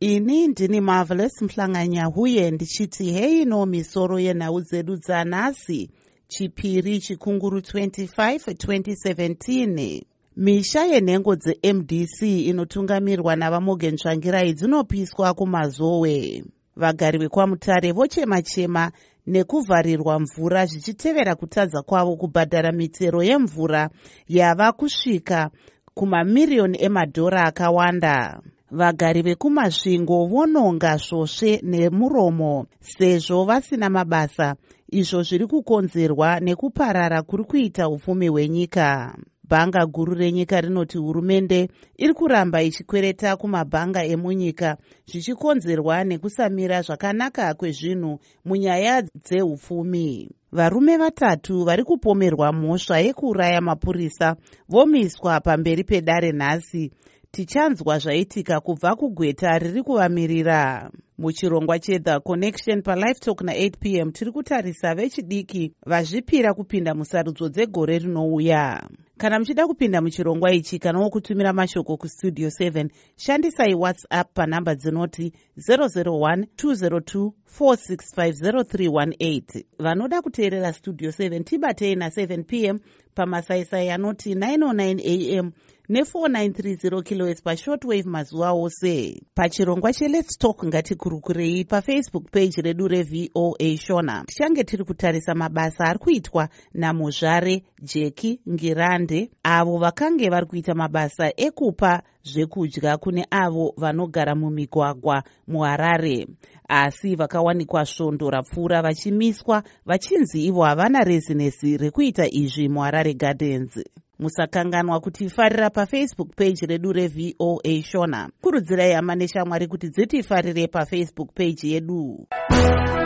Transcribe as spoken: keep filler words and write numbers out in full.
Ini ndini Marvelous Mhlanganya huye ndichiti hei no misoro yenhau dzedu dzanhasi chipiri chikunguru twenty-five twenty seventeen. Misha yenhengo dze-M D C inotungamirwa navaMorgan Tsvangirai dzinopiswa kumazowe. Vagari vekwamutare vochema-chema nekuvharirwa mvura zvichitevera kutadza kwavo kubhadhara mitero yemvura yava kusvika kumamiriyoni emadhora akawanda. Vagari vekumasvingo vononga svosve nemuromo sezvo vasina mabasa, izvo zviri kukonzerwa nekuparara kuri kuita upfumi hwenyika. Bhanga guru renyika rinoti hurumende iri kuramba ichikwereta kumabhanga emunyika zvichikonzerwa nekusamira zvakanaka kwezvinhu munyaya dzeupfumi. Varume vatatu vari kupomerwa mhosva yekuuraya mapurisa vomiswa pamberi pedare nhasi. Tichanzwa zvaitika kubva kugweta riri kuvamirira. Muchirongwa cheThe Connection paLive Talk na-eight p m tiri kutarisa vechidiki vazvipira kupinda musarudzo dzegore rinouya. Kana muchida kupinda muchirongwa ichi kana wokutumira mashoko kustudio seven, shandisai WhatsApp panhamba dzinoti zero zero one two zero two four six five zero three one eight. Vanoda kuteerera Studio seven tibatei na-seven p m pamasaisai anoti nine oh nine a m ne four nine three zero kilohertz pashortwave mazuva ose. Pachirongwa cheLet's Talk ngatikurukurei paFacebook page redu reV O A Shona. Tichange tiri kutarisa mabasa ari kuitwa naMuzvare Jeki Ngirande, avo vakange vari kuita mabasa ekupa zvekudya kune avo vanogara mumigwagwa muHarare, asi vakawanikwa svondo rapfuura vachimiswa vachinzi ivo havana rezinesi rekuita izvi muHarare Gardens. Musakanganwa kutifarira paFacebook page redu reV O A Shona. Kurudzirai hama neshamwari kuti dzitifarire paFacebook page yedu.